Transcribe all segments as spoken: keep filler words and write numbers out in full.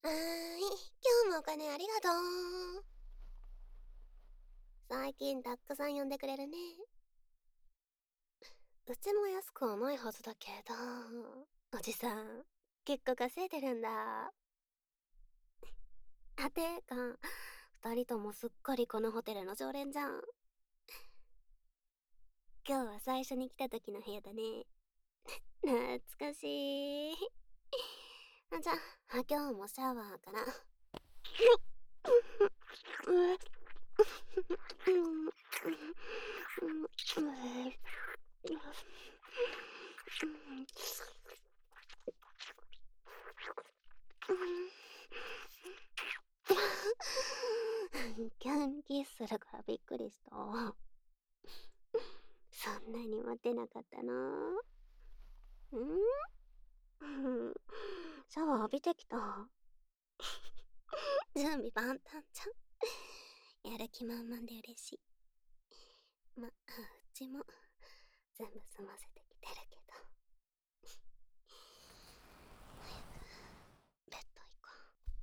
はーい、今日もお金ありがとう。最近たくさん呼んでくれるね。うちも安くはないはずだけど、おじさん、結構稼いでるんだ。あ、てか、二人ともすっかりこのホテルの常連じゃん。今日は最初に来た時の部屋だね。懐かしい。あ、じゃあ、今日もシャワーから。キャンキスするからびっくりした。そんなに待てなかったの？ん？シャワー浴びてきた。準備万端じゃん。やる気満々で嬉しい。ま、うちも全部済ませてきてるけど。早くベッド行こ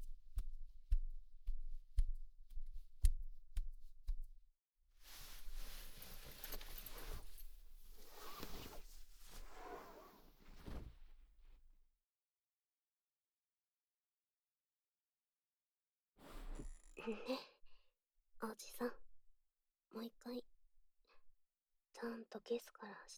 う。ね、おじさん、もう一回ちゃんとキスからして。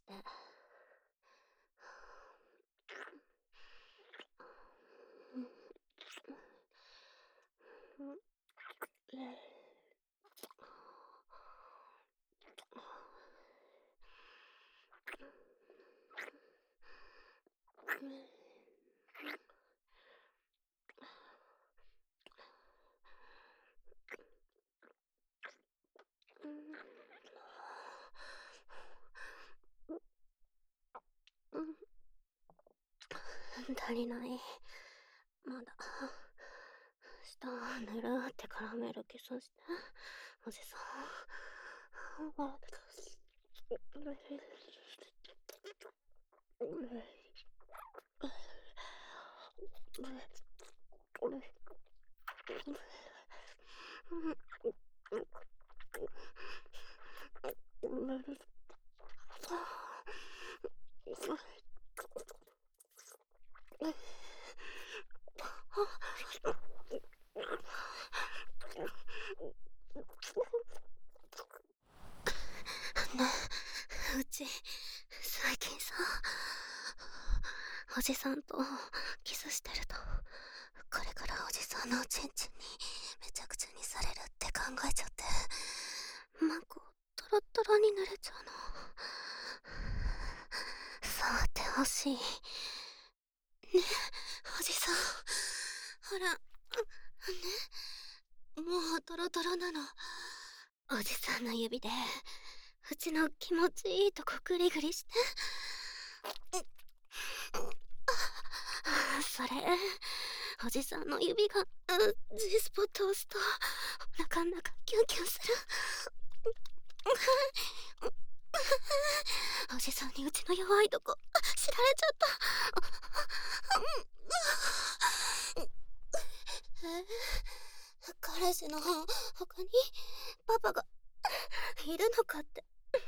足りない。まだ。下ぬるーって絡めるキスして。おじさん。ね、うち、最近さ、おじさんとキスしてると、これからおじさんのおちんちんにめちゃくちゃにされるって考えちゃって、マコ、トロトロに濡れちゃうの。触ってほしい。ね、おじさん。ほら、ね、もうトロトロなの。おじさんの指で、うちの気持ちいいとこグリグリして。それ、おじさんの指が、G スポットを押すと、お腹ん中キュンキュンする。おじさんにうちの弱いとこ、知られちゃった。え、彼氏の他にパパがいるのかって。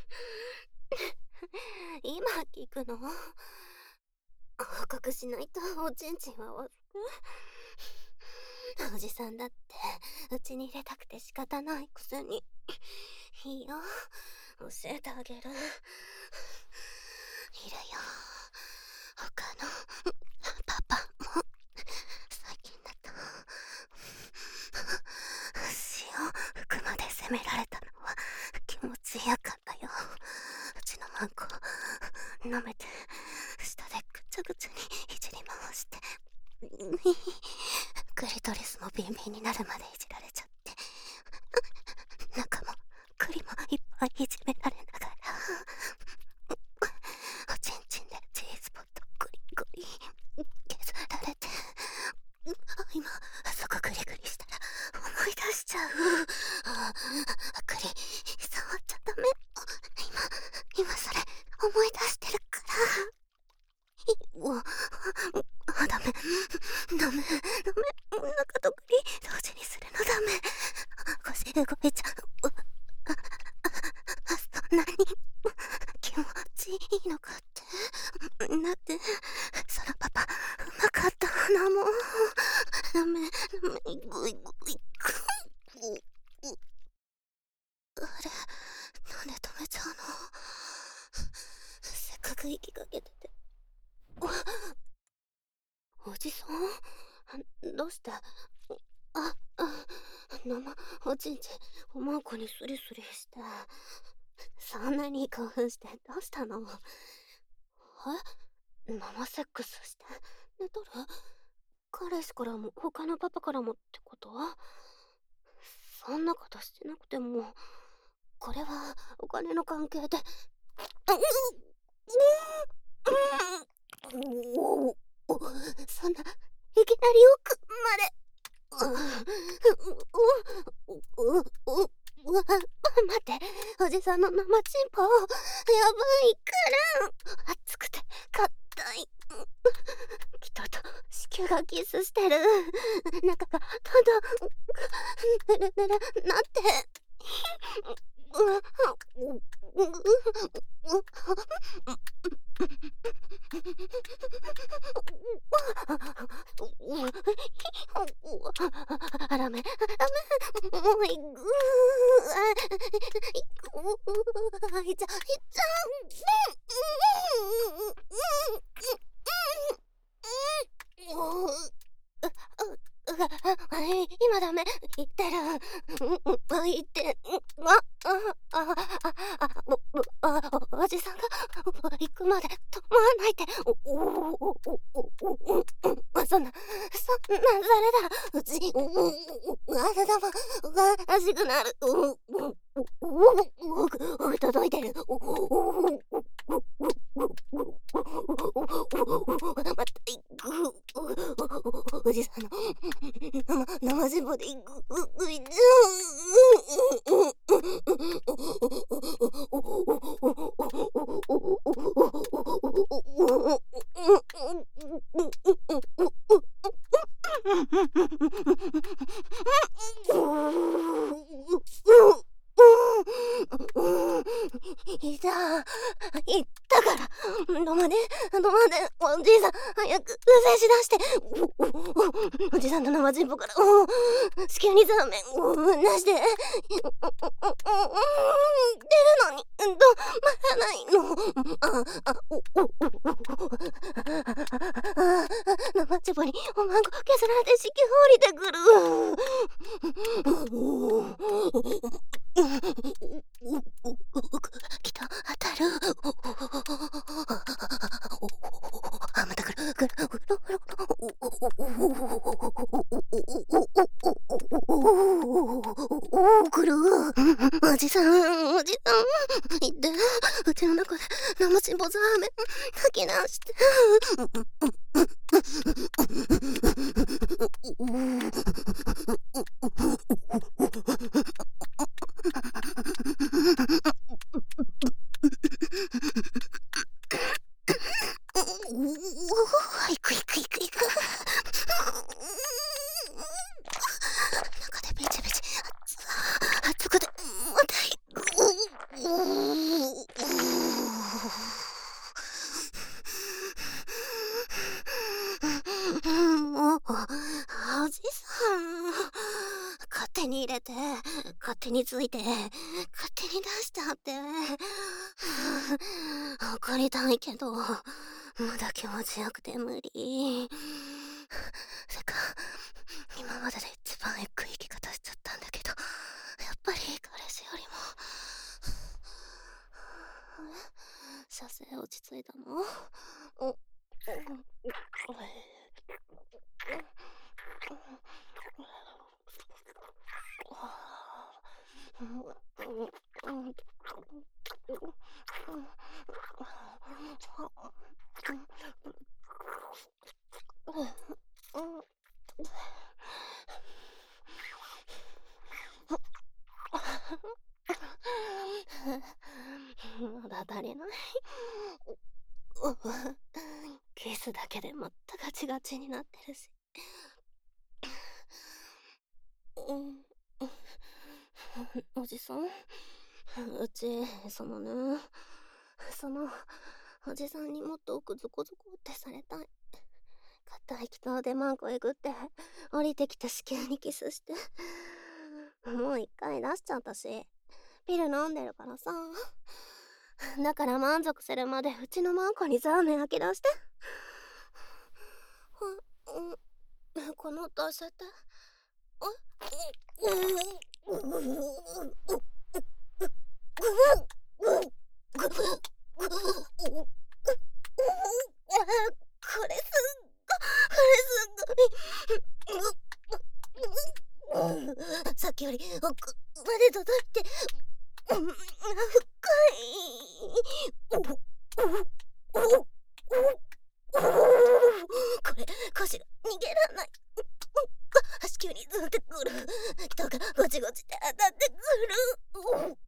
今聞くの？報告しないとおちんちんはおおじさんだってうちに入れたくて仕方ないくせに。いいよ、教えてあげる。いるよ、他のパパも。最近だと潮服まで責められたのは気持ちよかったよ。うちのマンコ舐めて下でぐちゃぐちゃにいじり回して、クリトリスもビンビンになるまでいじられちゃって、中も栗もいっぱいいじめられながら、おちんちんで G スポットグリグリ削られて、今そこグリグリしたら思い出しちゃう。栗触っちゃダメ。今今それ思い出してるから。お、あ、ダメ。 ダメダメ、お腹と首同時にするのダメ。腰動いちゃう。あ、あ、あ、そんなに気持ちいいのかって。だって空パパうまかった花も。ダメダメ、グイグイグイ。あれ、なんで止めちゃうの。せっかく息かけてて。おじさんどうして。あ、あ、生おちんちんおまんこにスリスリして、そんなに興奮してどうしたの。え、生セックスして寝とる。彼氏からも他のパパからもってこと。そんなことしてなくても、これはお金の関係で。そんないきなり奥まで。待って、おじさんの生チンポやばいから熱くて硬い。人と子宮がキスしてる。中がただぬるぬるなって。あらめ、あらめ、もういぐー、いっちゃ、いっちゃう。今ダメ、言ってる。言って、あ、あ、あ、あ、あ、お、おじさんが行くまで止まらないで。お、お、お、お、お、お、そんな、そんな、それだ。うち、体も、おかしくなる。お、お、お、届いてる。お、お、また行く。おじさんの生生ジボで行く。ういちいた、いったから。止まれ、止まれ、おじいさん、早く、静し出して。おじさんの生ジンポから、子宮にザーメン、出して。出るのに、止まらないの。あ、あ、お、お、お、生チンポにおまんこ削られて子宮降りてくる。きた、当たる。あ、また来る、来る、来る。おじさん、おじさん、いって、うちの中で生チンポザーメン吐き出して。いくいくいくいく。中でビチビチ熱くてまたいく。もうおじさん、勝手に入れて勝手について勝手に出しちゃって。怒りたいけどまだ気持ちよくて無理。せっか今までで一番エッグいき方しちゃったんだけど、やっぱり彼氏よりも。射精落ち着いたの。お、お、まだ足りない。キスだけで全ガチガチになってるし。うん、おじさん、うち、そのね、その、おじさんにもっと奥ゾコゾコってされたい。硬い人でマンコえぐって、降りてきた子宮にキスして。もう一回出しちゃったし、ピル飲んでるからさ。だから満足するまでうちのマンコにザーメン吐き出して。うん、この音教えて。これすっごい、これすっごい。さっきより奥まで届いて、深い。これ、腰が逃げらんない。足急にずってくる。人がゴチゴチって当たってくる。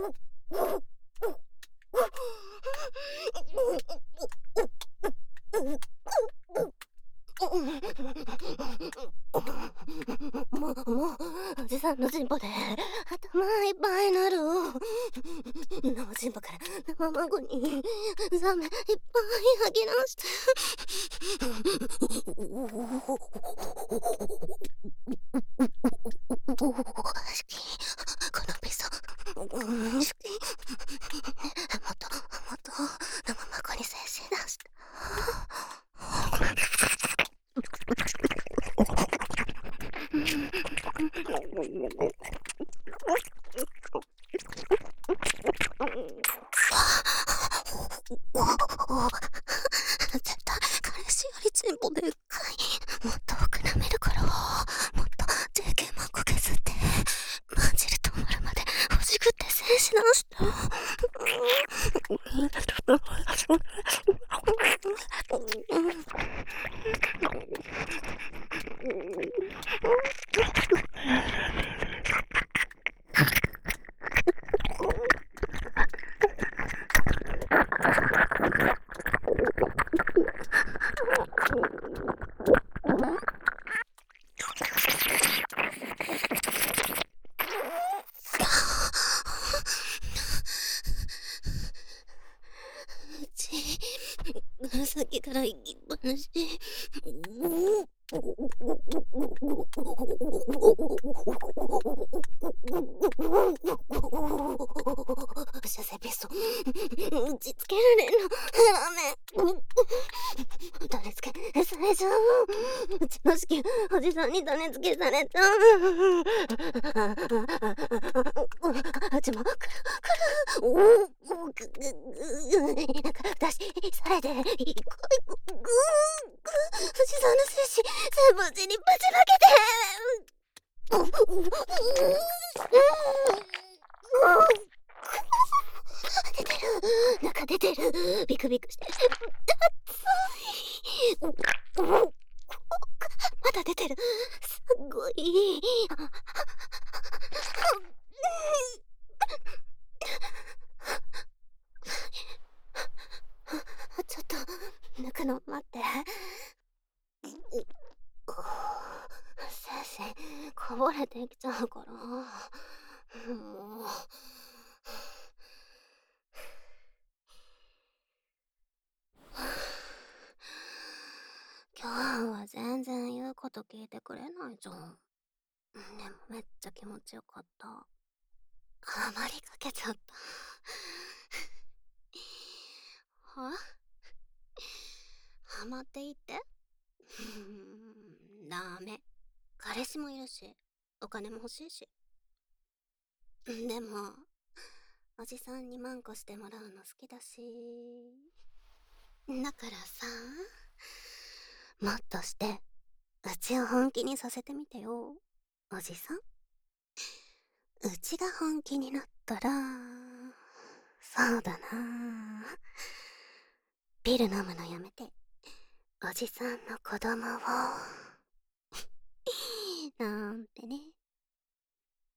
もう、もう、おじさんのチンポで頭いっぱいになる。生チンポから生孫にザメいっぱい吐き出して。好き、このピザ。好き。もっと、もっと生孫に精子出して。絶対彼氏よりチンポでっかい。もっと奥舐めるから、もっと ジェーケー マンコ削ってまんじる止まるまでほじくって精子出して。さっきから行きっぱなし。射精ピスト打ちつけられるのダメ。種付けされちゃう。うちの子宮おじさんに種付けされちゃう。うちもくるくる。おおぐぐぐなんか出しされていこいこぐぐおじさんの精子全部うちにぶちまけて。出てる、中出てる、ビクビクして熱い。まだ出てる、すごい。ちょっと抜くの待って。精子こぼれてきちゃうから。もう今日は全然言うこと聞いてくれないじゃん。でもめっちゃ気持ちよかった。あまりかけちゃった。はハマっていって。ダメ。彼氏もいるし、お金も欲しいし。でも、おじさんにマンコしてもらうの好きだし。だからさ、もっとして、うちを本気にさせてみてよ、おじさん。うちが本気になったら、そうだな。ピル飲むのやめて、おじさんの子供を、なんてね。